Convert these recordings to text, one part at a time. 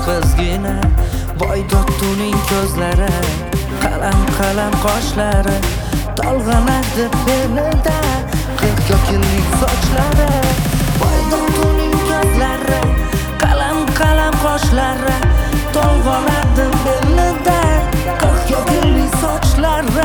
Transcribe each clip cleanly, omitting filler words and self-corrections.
qizgina, voy dottuning ko'zlari, qalam qoshlari, tolg'anadi belida, 40 yokilik sochlari. Voy dottuning ko'zlari, qalam qoshlari, tolg'anadi belida, 40 yokilik sochlari.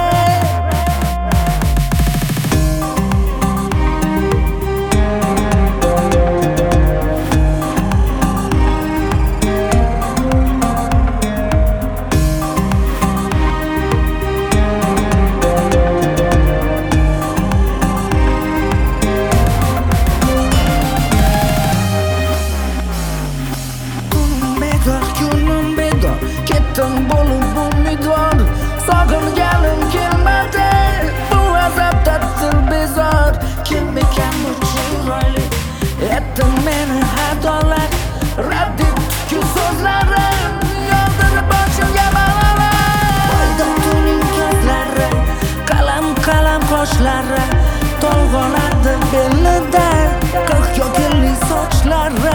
Ketdim bo'lib umidvor, sog'inganim kelmadi, bu azobda til bezor. Kim ekan bu chiroyli, etdim meni xatolar, raddid tutku so'zlarim, yoldirib boshimga balolar. Voy dottuning ko'zlari, qalam qoshlari, tolg'anadi belida, 40 yokilik sochlari.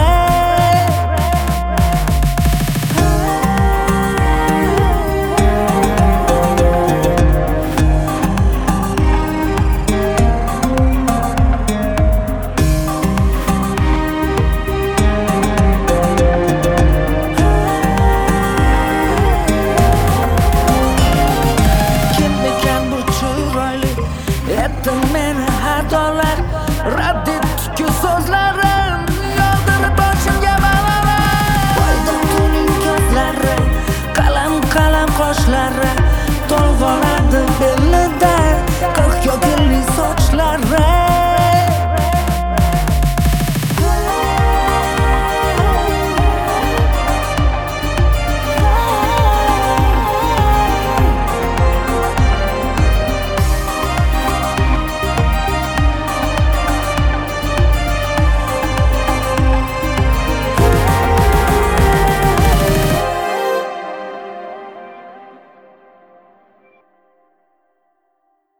Etdim meni xatolar, raddid tutku so'zlarim, yoldirib boshimga balolar. Voy dottuning ko'zlari, qalam qoshlari, tolg'anadi